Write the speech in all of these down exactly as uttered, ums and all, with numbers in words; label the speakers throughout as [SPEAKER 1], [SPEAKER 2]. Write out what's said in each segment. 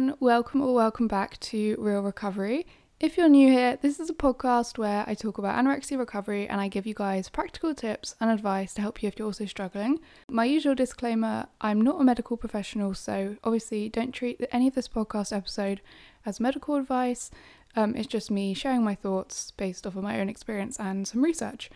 [SPEAKER 1] everyone, welcome or welcome back to Real Recovery. If you're new here, this is a podcast where I talk about anorexia recovery and I give you guys practical tips and advice to help you if you're also struggling. My usual disclaimer, I'm not a medical professional, so obviously don't treat any of this podcast episode as medical advice. Um, it's just me sharing my thoughts based off of my own experience and some research.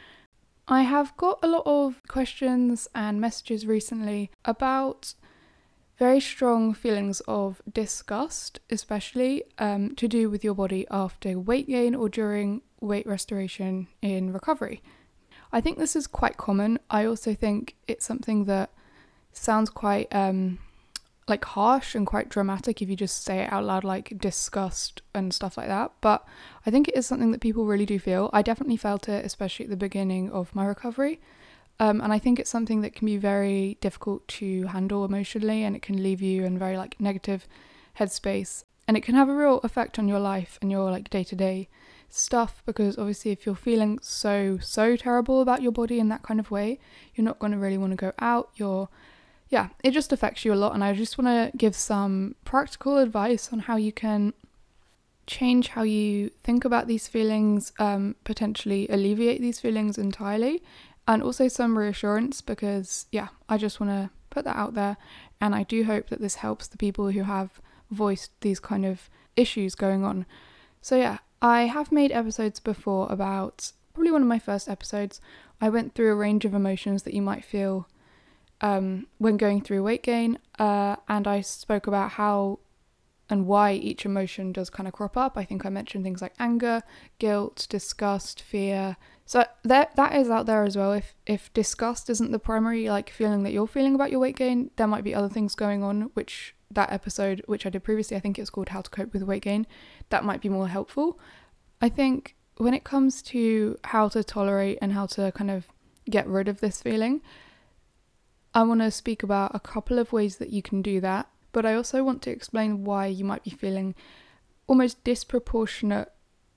[SPEAKER 1] I have got a lot of questions and messages recently about very strong feelings of disgust, especially um, to do with your body after weight gain or during weight restoration in recovery. I think this is quite common. I also think it's something that sounds quite um, like harsh and quite dramatic if you just say it out loud, like disgust and stuff like that. But I think it is something that people really do feel. I definitely felt it, especially at the beginning of my recovery. Um, and I think it's something that can be very difficult to handle emotionally, and it can leave you in very like negative headspace, and it can have a real effect on your life and your like day-to-day stuff, because obviously if you're feeling so so terrible about your body in that kind of way, you're not going to really want to go out. You're yeah it just affects you a lot, and I just want to give some practical advice on how you can change how you think about these feelings, um, potentially alleviate these feelings entirely. And also some reassurance, because, yeah, I just want to put that out there. And I do hope that this helps the people who have voiced these kind of issues going on. So, yeah, I have made episodes before about, probably one of my first episodes, I went through a range of emotions that you might feel um, when going through weight gain. Uh, and I spoke about how and why each emotion does kind of crop up. I think I mentioned things like anger, guilt, disgust, fear. So that that is out there as well. If if disgust isn't the primary like feeling that you're feeling about your weight gain, there might be other things going on, which that episode, which I did previously, I think it's called How to Cope with Weight Gain, that might be more helpful. I think when it comes to how to tolerate and how to kind of get rid of this feeling, I want to speak about a couple of ways that you can do that. But I also want to explain why you might be feeling almost disproportionate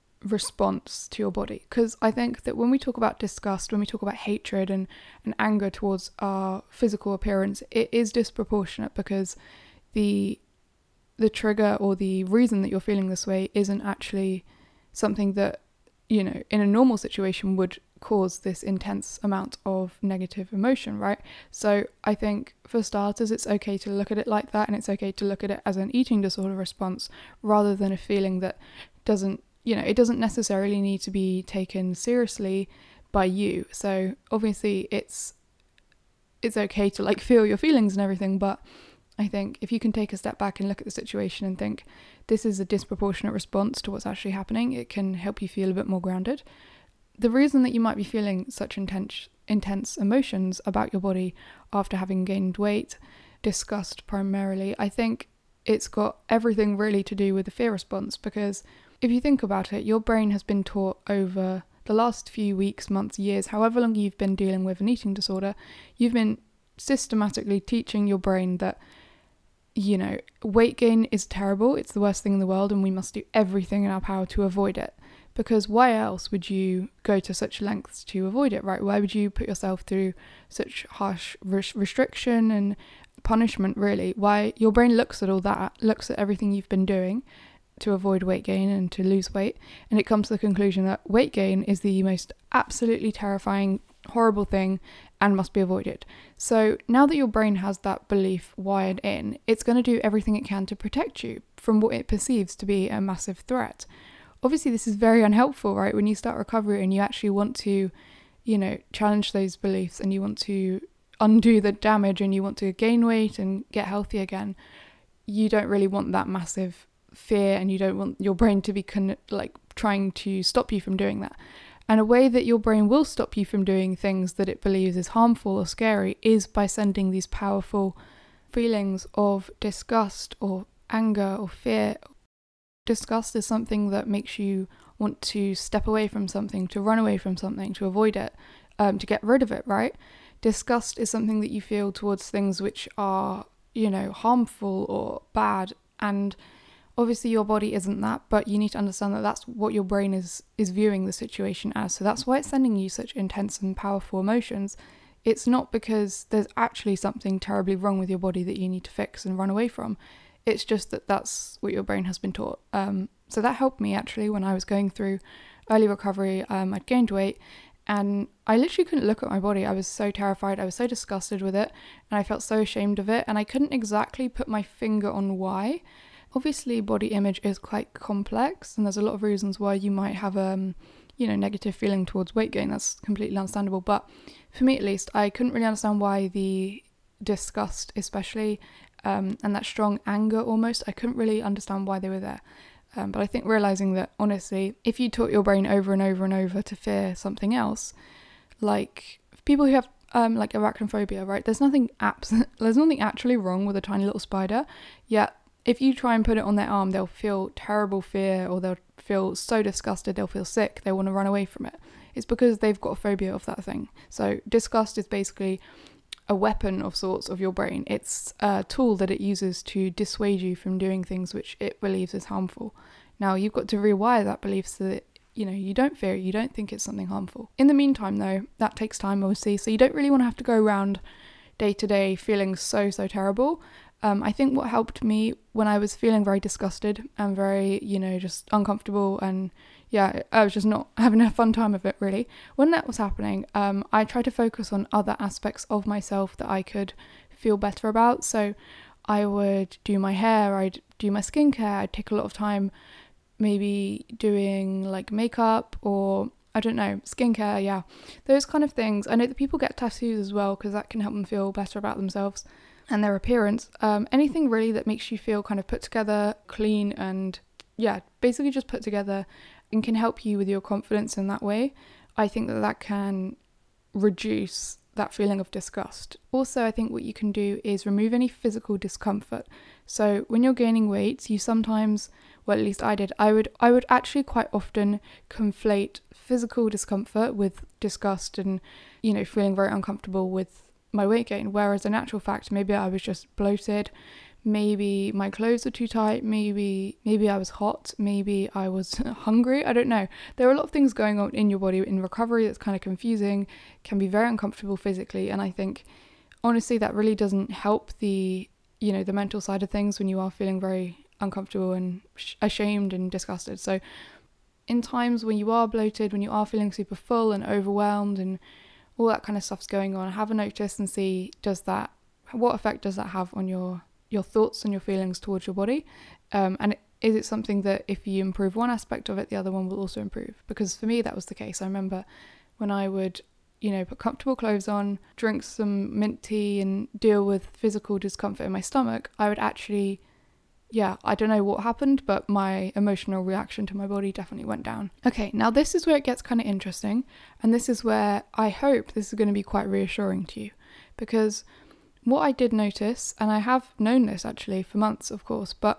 [SPEAKER 1] response to your body. Because I think that when we talk about disgust, when we talk about hatred and, and anger towards our physical appearance, it is disproportionate, because the the trigger or the reason that you're feeling this way isn't actually something that, you know, in a normal situation would cause this intense amount of negative emotion, right? So I think for starters, it's okay to look at it like that, and it's okay to look at it as an eating disorder response rather than a feeling that doesn't, you know, it doesn't necessarily need to be taken seriously by you. So obviously it's it's okay to like feel your feelings and everything, but I think if you can take a step back and look at the situation and think this is a disproportionate response to what's actually happening, it can help you feel a bit more grounded. The reason that you might be feeling such intense intense emotions about your body after having gained weight, disgust primarily, I think it's got everything really to do with the fear response, because if you think about it, your brain has been taught over the last few weeks, months, years, however long you've been dealing with an eating disorder, you've been systematically teaching your brain that, you know, weight gain is terrible, it's the worst thing in the world, and we must do everything in our power to avoid it. Because why else would you go to such lengths to avoid it, right? Why would you put yourself through such harsh res- restriction and punishment, really? Why? Your brain looks at all that, looks at everything you've been doing to avoid weight gain and to lose weight, and it comes to the conclusion that weight gain is the most absolutely terrifying, horrible thing and must be avoided. So now that your brain has that belief wired in, it's going to do everything it can to protect you from what it perceives to be a massive threat. Obviously, this is very unhelpful, right? When you start recovery and you actually want to, you know, challenge those beliefs and you want to undo the damage and you want to gain weight and get healthy again, you don't really want that massive fear, and you don't want your brain to be con- like trying to stop you from doing that. And a way that your brain will stop you from doing things that it believes is harmful or scary is by sending these powerful feelings of disgust or anger or fear. Disgust is something that makes you want to step away from something, to run away from something, to avoid it, um, to get rid of it, right? Disgust is something that you feel towards things which are, you know, harmful or bad. And obviously your body isn't that, but you need to understand that that's what your brain is is viewing the situation as. So that's why it's sending you such intense and powerful emotions. It's not because there's actually something terribly wrong with your body that you need to fix and run away from. It's just that that's what your brain has been taught. Um, so that helped me actually when I was going through early recovery. Um, I'd gained weight and I literally couldn't look at my body. I was so terrified. I was so disgusted with it and I felt so ashamed of it. And I couldn't exactly put my finger on why. Obviously, body image is quite complex and there's a lot of reasons why you might have um, you know, negative feeling towards weight gain. That's completely understandable. But for me at least, I couldn't really understand why the disgust especially um, and that strong anger almost, I couldn't really understand why they were there. Um, but I think realising that honestly, if you taught your brain over and over and over to fear something else, like people who have um, like arachnophobia, right? There's nothing abs- there's nothing actually wrong with a tiny little spider, yet if you try and put it on their arm, they'll feel terrible fear or they'll feel so disgusted, they'll feel sick, they want to run away from it. It's because they've got a phobia of that thing. So disgust is basically a weapon of sorts of your brain. It's a tool that it uses to dissuade you from doing things which it believes is harmful. Now you've got to rewire that belief so that, you know, you don't fear it, you don't think it's something harmful. In the meantime though, that takes time obviously, so you don't really want to have to go around day to day feeling so, so terrible. Um, I think what helped me when I was feeling very disgusted and very, you know, just uncomfortable and yeah, I was just not having a fun time of it really. When that was happening, um, I tried to focus on other aspects of myself that I could feel better about. So I would do my hair, I'd do my skincare, I'd take a lot of time maybe doing like makeup or I don't know, skincare, yeah. Those kind of things. I know that people get tattoos as well because that can help them feel better about themselves and their appearance. Um, anything really that makes you feel kind of put together, clean and yeah, basically just put together and can help you with your confidence in that way. I think that that can reduce that feeling of disgust. Also, I think what you can do is remove any physical discomfort. So when you're gaining weight, you sometimes, well at least I did, I would I would actually quite often conflate physical discomfort with disgust and, you know, feeling very uncomfortable with my weight gain, whereas in actual fact maybe I was just bloated, maybe my clothes were too tight, maybe maybe I was hot, maybe I was hungry, I don't know. There are a lot of things going on in your body in recovery that's kind of confusing, can be very uncomfortable physically, and I think honestly that really doesn't help the, you know, the mental side of things when you are feeling very uncomfortable and sh- ashamed and disgusted. So in times when you are bloated, when you are feeling super full and overwhelmed and all that kind of stuff's going on, have a notice and see, does that, what effect does that have on your your thoughts and your feelings towards your body, um, and is it something that if you improve one aspect of it, the other one will also improve? Because for me that was the case. I remember when I would, you know, put comfortable clothes on, drink some mint tea and deal with physical discomfort in my stomach, I would actually, yeah, I don't know what happened, but my emotional reaction to my body definitely went down. Okay, now this is where it gets kind of interesting, and this is where I hope this is going to be quite reassuring to you, because what I did notice, and I have known this actually for months of course, but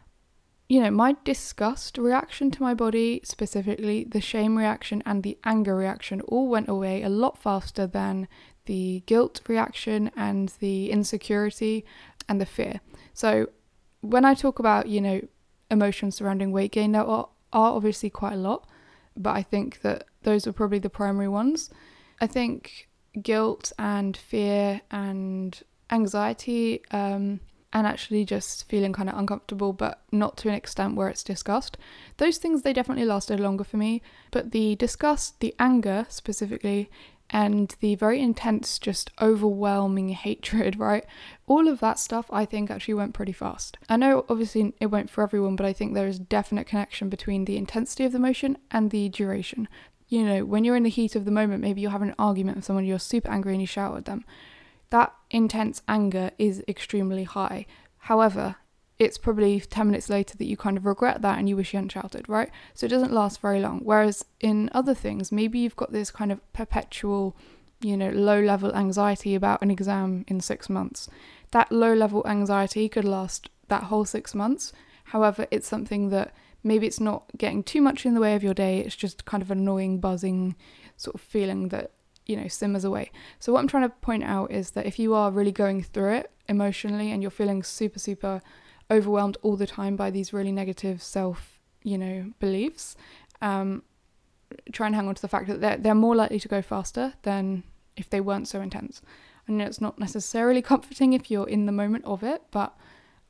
[SPEAKER 1] you know, my disgust reaction to my body, specifically the shame reaction and the anger reaction, all went away a lot faster than the guilt reaction and the insecurity and the fear. So when I talk about, you know, emotions surrounding weight gain, there are, are obviously quite a lot, but I think that those are probably the primary ones. I think guilt and fear and anxiety um, and actually just feeling kind of uncomfortable, but not to an extent where it's disgust. Those things, they definitely lasted longer for me, but the disgust, the anger specifically, and the very intense, just overwhelming hatred, right? All of that stuff I think actually went pretty fast. I know obviously it went for everyone, but I think there is a definite connection between the intensity of the emotion and the duration. You know, when you're in the heat of the moment, maybe you're having an argument with someone, you're super angry and you shout at them. That intense anger is extremely high. However, it's probably ten minutes later that you kind of regret that and you wish you hadn't shouted, right? So it doesn't last very long. Whereas in other things, maybe you've got this kind of perpetual, you know, low-level anxiety about an exam in six months. That low-level anxiety could last that whole six months. However, it's something that maybe it's not getting too much in the way of your day. It's just kind of an annoying, buzzing sort of feeling that, you know, simmers away. So what I'm trying to point out is that if you are really going through it emotionally and you're feeling super, super overwhelmed all the time by these really negative self, you know, beliefs, um, try and hang on to the fact that they're, they're more likely to go faster than if they weren't so intense. I know it's not necessarily comforting if you're in the moment of it, but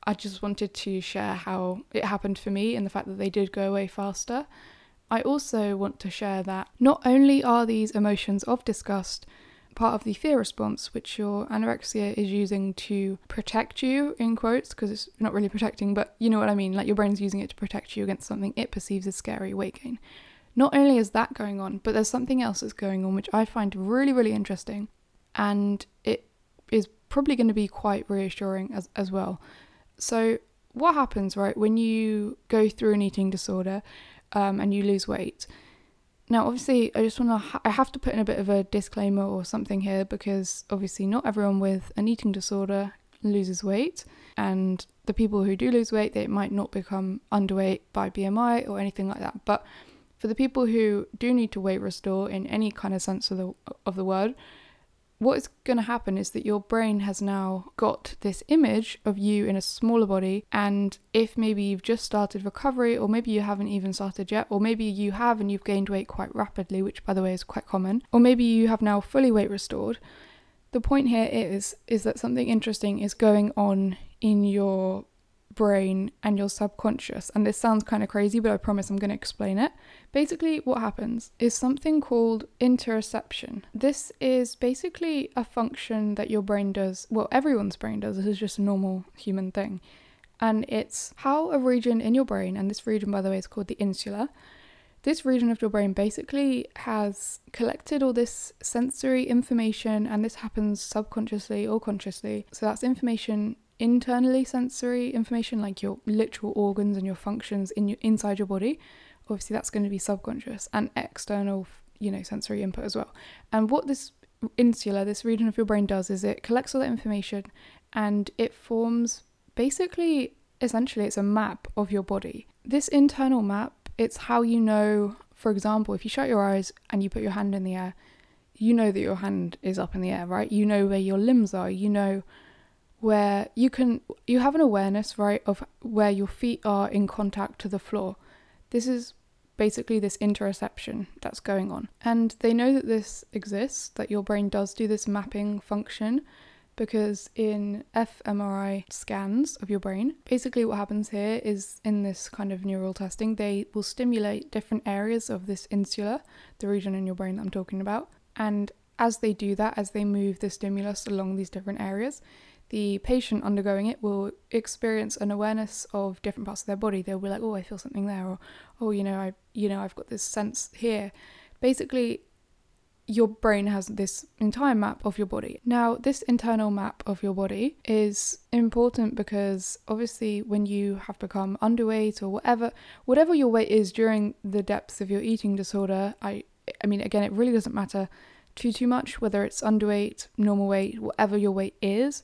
[SPEAKER 1] I just wanted to share how it happened for me and the fact that they did go away faster. I also want to share that not only are these emotions of disgust part of the fear response, which your anorexia is using to protect you, in quotes, because it's not really protecting, but you know what I mean, like your brain's using it to protect you against something it perceives as scary, weight gain. Not only is that going on, but there's something else that's going on, which I find really, really interesting, and it is probably going to be quite reassuring as, as well. So what happens, right, when you go through an eating disorder um, and you lose weight? Now, obviously, I just want to, ha- I have to put in a bit of a disclaimer or something here, because obviously not everyone with an eating disorder loses weight, and the people who do lose weight, they might not become underweight by B M I or anything like that. But for the people who do need to weight restore in any kind of sense of the of the word, what is going to happen is that your brain has now got this image of you in a smaller body, and if maybe you've just started recovery, or maybe you haven't even started yet, or maybe you have and you've gained weight quite rapidly, which by the way is quite common, or maybe you have now fully weight restored, the point here is is that something interesting is going on in your brain and your subconscious. And this sounds kind of crazy, but I promise I'm going to explain it. Basically, what happens is something called interoception. This is basically a function that your brain does, well, everyone's brain does, this is just a normal human thing. And it's how a region in your brain, and this region, by the way, is called the insula, this region of your brain basically has collected all this sensory information, and this happens subconsciously or consciously. So that's information, internally sensory information, like your literal organs and your functions in your, inside your body. Obviously that's going to be subconscious, and external, you know, sensory input as well. And what this insula, this region of your brain does is it collects all that information and it forms basically, essentially it's a map of your body. This internal map, it's how you know, for example, if you shut your eyes and you put your hand in the air, you know that your hand is up in the air, right? You know where your limbs are, you know where you can, you have an awareness, right, of where your feet are in contact to the floor. This is basically this interoception that's going on. And they know that this exists, that your brain does do this mapping function, because in fMRI scans of your brain, basically what happens here is, in this kind of neural testing, they will stimulate different areas of this insula, the region in your brain that I'm talking about. And as they do that, as they move the stimulus along these different areas, the patient undergoing it will experience an awareness of different parts of their body. They'll be like, oh, I feel something there, or oh, you know, I, you know, I've got this sense here. Basically, your brain has this entire map of your body. Now, this internal map of your body is important because obviously when you have become underweight or whatever, whatever your weight is during the depths of your eating disorder, I, I mean, again, it really doesn't matter too, too much, whether it's underweight, normal weight, whatever your weight is.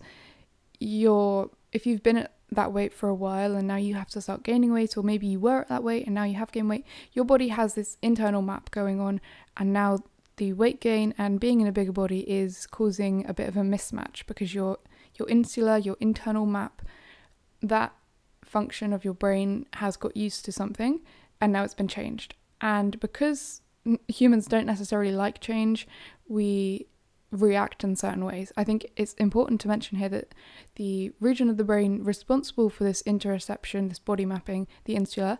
[SPEAKER 1] You're, if you've been at that weight for a while and now you have to start gaining weight, or maybe you were at that weight and now you have gained weight, your body has this internal map going on, and now the weight gain and being in a bigger body is causing a bit of a mismatch, because your your insula, your internal map, that function of your brain has got used to something and now it's been changed. And because humans don't necessarily like change, we react in certain ways. I think it's important to mention here that the region of the brain responsible for this interoception, this body mapping, the insula,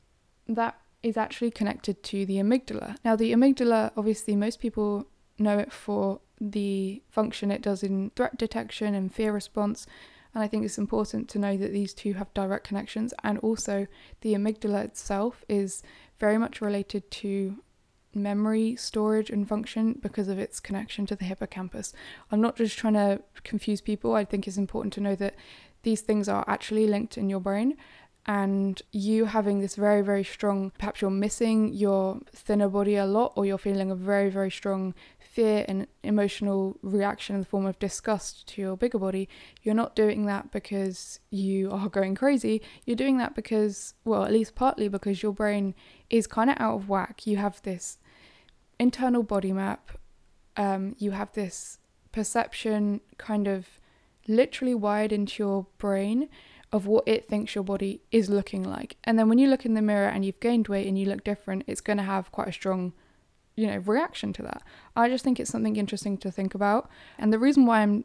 [SPEAKER 1] that is actually connected to the amygdala. Now, the amygdala, obviously most people know it for the function it does in threat detection and fear response, and I think it's important to know that these two have direct connections. And also the amygdala itself is very much related to memory storage and function because of its connection to the hippocampus. I'm not just trying to confuse people. I think it's important to know that these things are actually linked in your brain, and you having this very, very strong, perhaps you're missing your thinner body a lot, or you're feeling a very, very strong fear and emotional reaction in the form of disgust to your bigger body. You're not doing that because you are going crazy. You're doing that because, well, at least partly because your brain is kind of out of whack. You have this internal body map, um, you have this perception kind of literally wired into your brain of what it thinks your body is looking like. And then when you look in the mirror and you've gained weight and you look different, it's going to have quite a strong, you know, reaction to that. I just think it's something interesting to think about. And the reason why I'm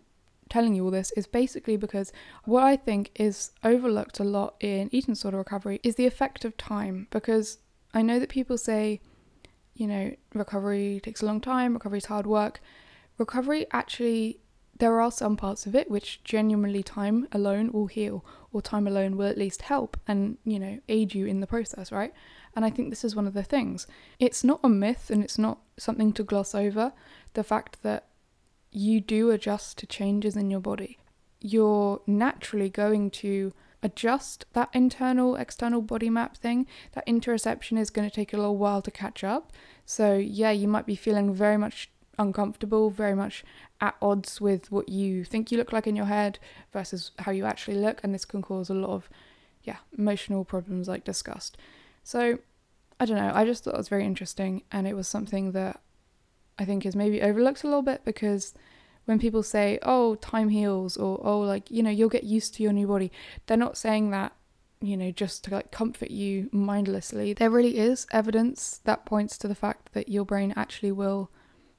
[SPEAKER 1] telling you all this is basically because what I think is overlooked a lot in eating disorder recovery is the effect of time. Because I know that people say, you know, recovery takes a long time, recovery is hard work. Recovery actually, there are some parts of it which genuinely time alone will heal, or time alone will at least help and, you know, aid you in the process, right? And I think this is one of the things. It's not a myth and it's not something to gloss over, the fact that you do adjust to changes in your body. You're naturally going to adjust that internal external body map thing. That interoception is going to take a little while to catch up. So yeah, you might be feeling very much uncomfortable, very much at odds with what you think you look like in your head versus how you actually look, and this can cause a lot of yeah emotional problems like disgust. So I don't know, I just thought it was very interesting, and it was something that I think is maybe overlooked a little bit, because when people say, oh, time heals, or oh, like, you know, you'll get used to your new body, they're not saying that, you know, just to like comfort you mindlessly. There really is evidence that points to the fact that your brain actually will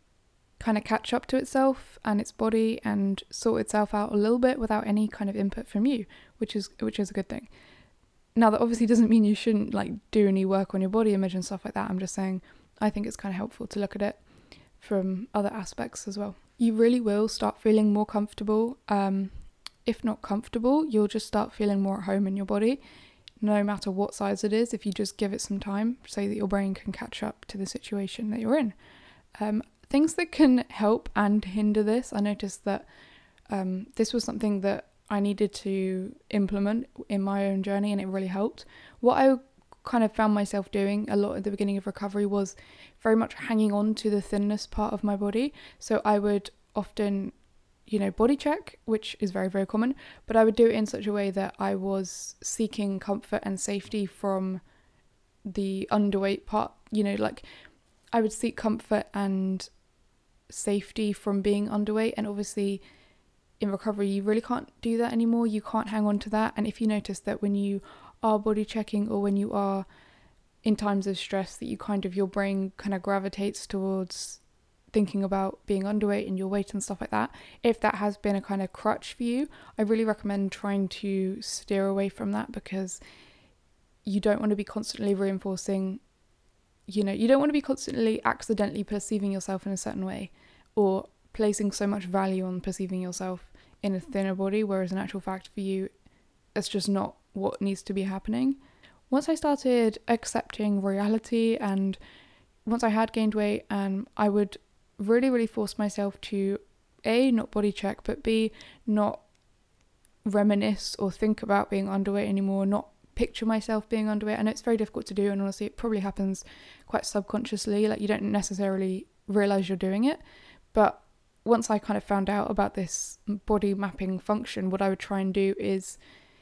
[SPEAKER 1] kind of catch up to itself and its body and sort itself out a little bit without any kind of input from you, which is which is a good thing. Now, that obviously doesn't mean you shouldn't like do any work on your body image and stuff like that. I'm just saying I think it's kind of helpful to look at it from other aspects as well. You really will start feeling more comfortable. Um, if not comfortable, you'll just start feeling more at home in your body, no matter what size it is, if you just give it some time so that your brain can catch up to the situation that you're in. Um, things that can help and hinder this, I noticed that um, this was something that I needed to implement in my own journey, and it really helped. What I kind of found myself doing a lot at the beginning of recovery was very much hanging on to the thinness part of my body. So I would often, you know, body check, which is very, very common, but I would do it in such a way that I was seeking comfort and safety from the underweight part. You know, like I would seek comfort and safety from being underweight, and obviously in recovery you really can't do that anymore. You can't hang on to that. And if you notice that when you are body checking, or when you are in times of stress, that you kind of, your brain kind of gravitates towards thinking about being underweight and your weight and stuff like that, if that has been a kind of crutch for you, I really recommend trying to steer away from that, because you don't want to be constantly reinforcing, you know, you don't want to be constantly accidentally perceiving yourself in a certain way, or placing so much value on perceiving yourself in a thinner body, whereas in actual fact for you, it's just not what needs to be happening. Once I started accepting reality, and once I had gained weight, and I would really, really force myself to A, not body check, but B, not reminisce or think about being underweight anymore, not picture myself being underweight. I know it's very difficult to do, and honestly it probably happens quite subconsciously, like you don't necessarily realise you're doing it. But once I kind of found out about this body mapping function, what I would try and do is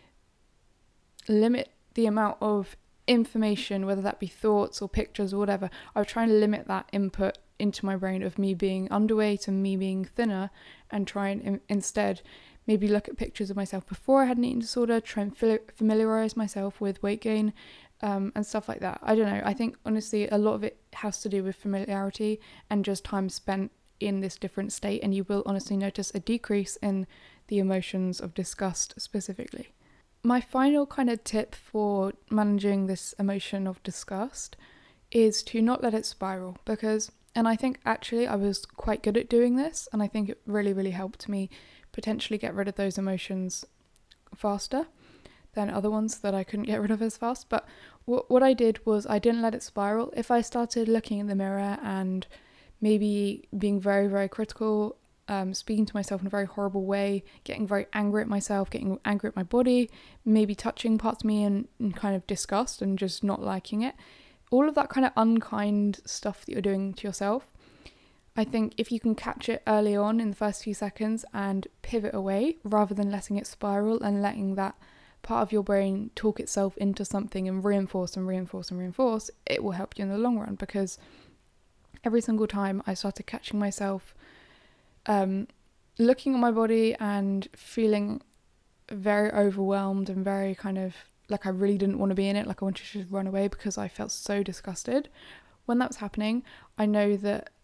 [SPEAKER 1] limit the amount of information, whether that be thoughts or pictures or whatever. I would try and limit that input into my brain of me being underweight and me being thinner, and try and in- instead maybe look at pictures of myself before I had an eating disorder, try and fil- familiarise myself with weight gain um, and stuff like that. I don't know, I think honestly a lot of it has to do with familiarity and just time spent in this different state, and you will honestly notice a decrease in the emotions of disgust specifically. My final kind of tip for managing this emotion of disgust is to not let it spiral, because, and I think actually I was quite good at doing this, and I think it really, really helped me potentially get rid of those emotions faster than other ones that I couldn't get rid of as fast. But what what I did was I didn't let it spiral. If I started looking in the mirror and maybe being very, very critical, Um, speaking to myself in a very horrible way, getting very angry at myself, getting angry at my body, maybe touching parts of me in, in kind of disgust and just not liking it. All of that kind of unkind stuff that you're doing to yourself, I think if you can catch it early on in the first few seconds and pivot away rather than letting it spiral and letting that part of your brain talk itself into something and reinforce and reinforce and reinforce, it will help you in the long run. Because every single time I started catching myself Um, looking at my body and feeling very overwhelmed and very kind of like I really didn't want to be in it, like I wanted to just run away because I felt so disgusted. When that was happening, I know that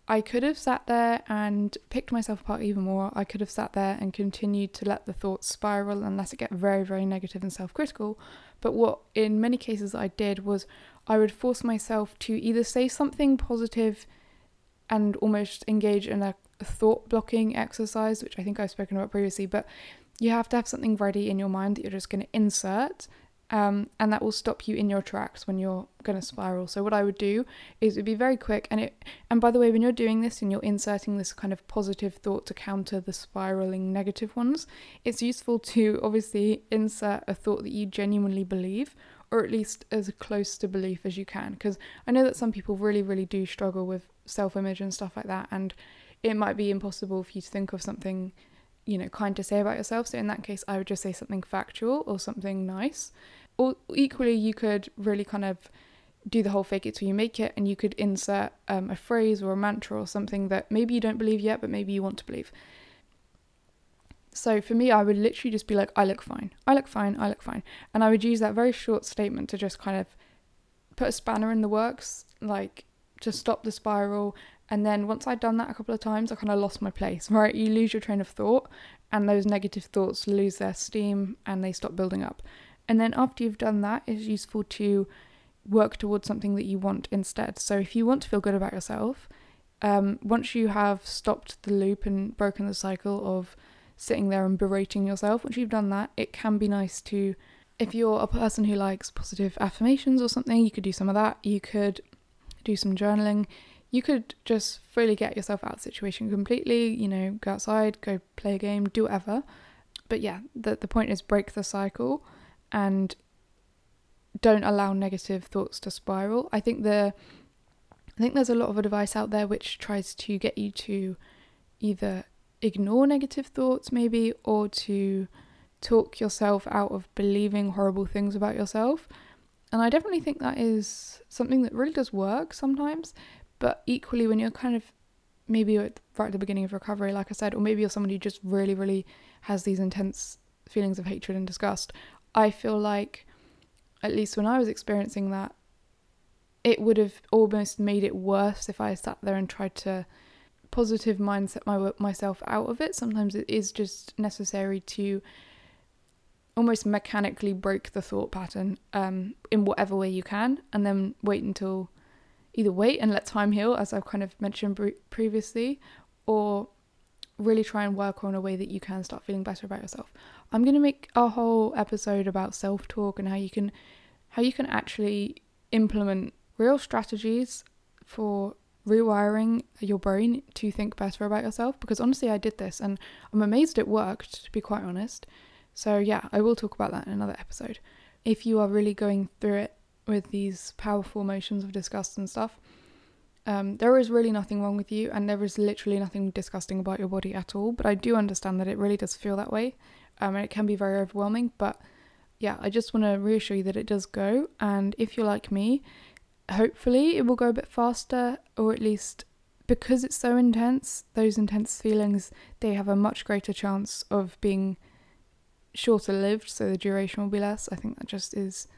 [SPEAKER 1] I could have sat there and picked myself apart even more. I could have sat there and continued to let the thoughts spiral and let it get very, very negative and self-critical. But what in many cases I did was I would force myself to either say something positive and almost engage in a thought blocking exercise, which I think I've spoken about previously, but you have to have something ready in your mind that you're just going to insert. Um, and that will stop you in your tracks when you're going to spiral. So what I would do is it would be very quick, and it and by the way, when you're doing this and you're inserting this kind of positive thought to counter the spiraling negative ones, it's useful to obviously insert a thought that you genuinely believe, or at least as close to belief as you can, because I know that some people really really do struggle with self-image and stuff like that, and it might be impossible for you to think of something, you know, kind to say about yourself. So in that case, I would just say something factual or something nice. Or equally, you could really kind of do the whole fake it till you make it, and you could insert um, a phrase or a mantra or something that maybe you don't believe yet, but maybe you want to believe. So for me, I would literally just be like, I look fine, I look fine, I look fine. And I would use that very short statement to just kind of put a spanner in the works, like to stop the spiral. And then once I'd done that a couple of times, I kind of lost my place, right? You lose your train of thought, and those negative thoughts lose their steam and they stop building up. And then after you've done that, it's useful to work towards something that you want instead. So if you want to feel good about yourself, um, once you have stopped the loop and broken the cycle of sitting there and berating yourself, once you've done that, it can be nice to, if you're a person who likes positive affirmations or something, you could do some of that. You could do some journaling. You could just fully get yourself out of the situation completely, you know, go outside, go play a game, do whatever. But yeah, the, the point is break the cycle and don't allow negative thoughts to spiral. I think the I think there's a lot of advice out there which tries to get you to either ignore negative thoughts maybe, or to talk yourself out of believing horrible things about yourself. And I definitely think that is something that really does work sometimes. But equally, when you're kind of maybe right at the beginning of recovery, like I said, or maybe you're someone who just really, really has these intense feelings of hatred and disgust, I feel like, at least when I was experiencing that, it would have almost made it worse if I sat there and tried to positive mindset my, myself out of it. Sometimes it is just necessary to almost mechanically break the thought pattern um, in whatever way you can, and then wait until either wait and let time heal, as I've kind of mentioned pre- previously, or really try and work on a way that you can start feeling better about yourself. I'm going to make a whole episode about self-talk and how you can how you can actually implement real strategies for rewiring your brain to think better about yourself, because honestly I did this and I'm amazed it worked, to be quite honest. So yeah, I will talk about that in another episode. If you are really going through it with these powerful emotions of disgust and stuff, um, there is really nothing wrong with you, and there is literally nothing disgusting about your body at all. But I do understand that it really does feel that way, um, and it can be very overwhelming. But yeah, I just want to reassure you that it does go, and if you're like me, hopefully it will go a bit faster, or at least because it's so intense, those intense feelings, they have a much greater chance of being shorter lived, so the duration will be less. I think that just is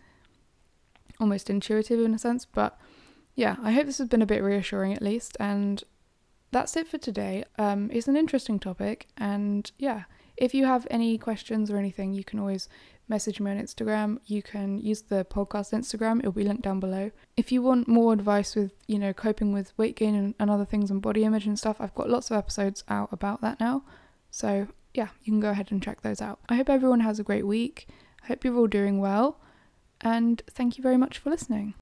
[SPEAKER 1] almost intuitive in a sense. But yeah, I hope this has been a bit reassuring at least, and that's it for today. Um, it's an interesting topic, and yeah, if you have any questions or anything, you can always message me on Instagram. You can use the podcast Instagram, it'll be linked down below. If you want more advice with, you know, coping with weight gain and, and other things and body image and stuff, I've got lots of episodes out about that now. So yeah, you can go ahead and check those out. I hope everyone has a great week. I hope you're all doing well, and thank you very much for listening.